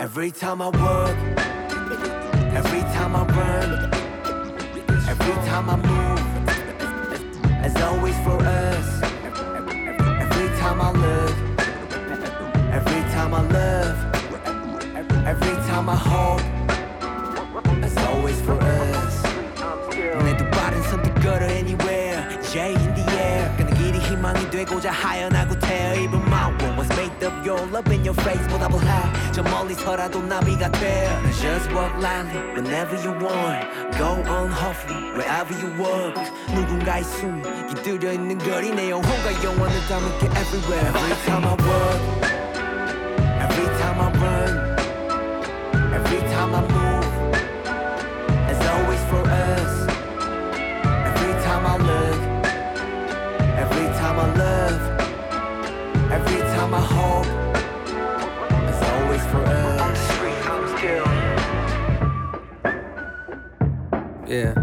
Every time I work, every time I run, every time I move, as always for us. Every time I look, every time I love, every time I hope, as always for us. 내두 발은 선뜻 걸어 anywhere, J in the air. 그는 길이 희망이 되고자 하연하고 태어. Even my world was made of your love in your face 보답을 해. 저 멀리서라도 나비가 돼. Just walk lightly whenever you want. Go on hopefully wherever you walk. 누군가의 숨이 깃들여 있는 거리 내 영혼과 영원을 담을게 everywhere. Every time I walk, every time I run, every time I move, as always for us. Every time I look, every time I love, every time I hope, as always for us. Yeah.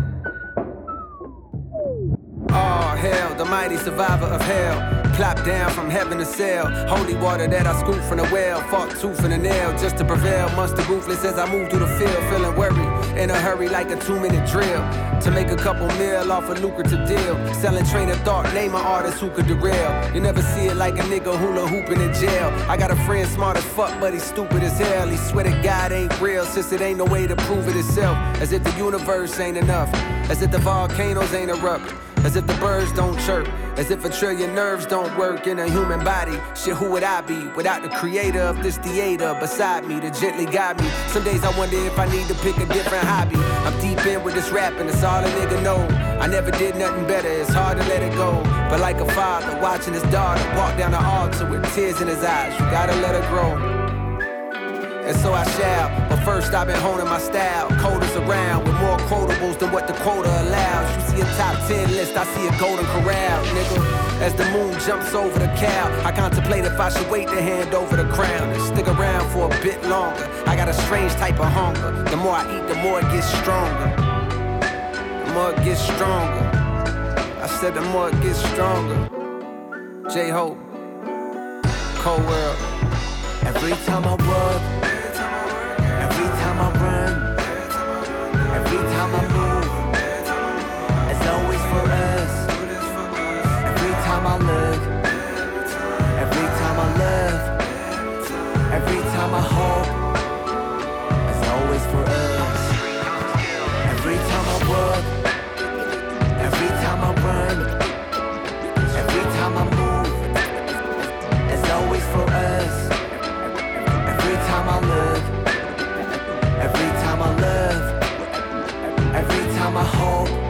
Oh, hell, the mighty survivor of hell. Clapped down from heaven to sail. Holy water that I scooped from the well. Fought tooth and a nail just to prevail. Monster ruthless as I move through the field. Feeling worried, in a hurry like a 2-minute drill. To make a couple mil off a lucrative deal. Selling train of thought, name an artist who could derail. You never see it like a nigga hula hooping in jail. I got a friend smart as fuck, but he's stupid as hell. He swear to God ain't real, since it ain't no way to prove it itself. As if the universe ain't enough. As if the volcanoes ain't erupt. As if the birds don't chirp. As if a trillion nerves don't work in a human body. Shit, who would I be without the creator of this theater beside me to gently guide me? Some days I wonder if I need to pick a different hobby. I'm deep in with this rapping, that's all a nigga know. I never did nothing better, it's hard to let it go. But like a father watching his daughter walk down the altar with tears in his eyes, you gotta let her grow. And so I shall, but first I've been honing my style. Coders around with more quotables than what the quota allows. You see a top 10 list, I see a golden corral, nigga. As the moon jumps over the cow, I contemplate if I should wait to hand over the crown and stick around for a bit longer. I got a strange type of hunger. The more I eat, the more it gets stronger. The more it gets stronger. I said the more it gets stronger. J-Hope, Cold World. Every time I work, every time I run, every time I move, it's always for us. Every time I look, every time I love, every time I hope, it's always for us. Every time I work, every time I run, every time I move, it's always for us. Every time I look, every time I love, every time I hope.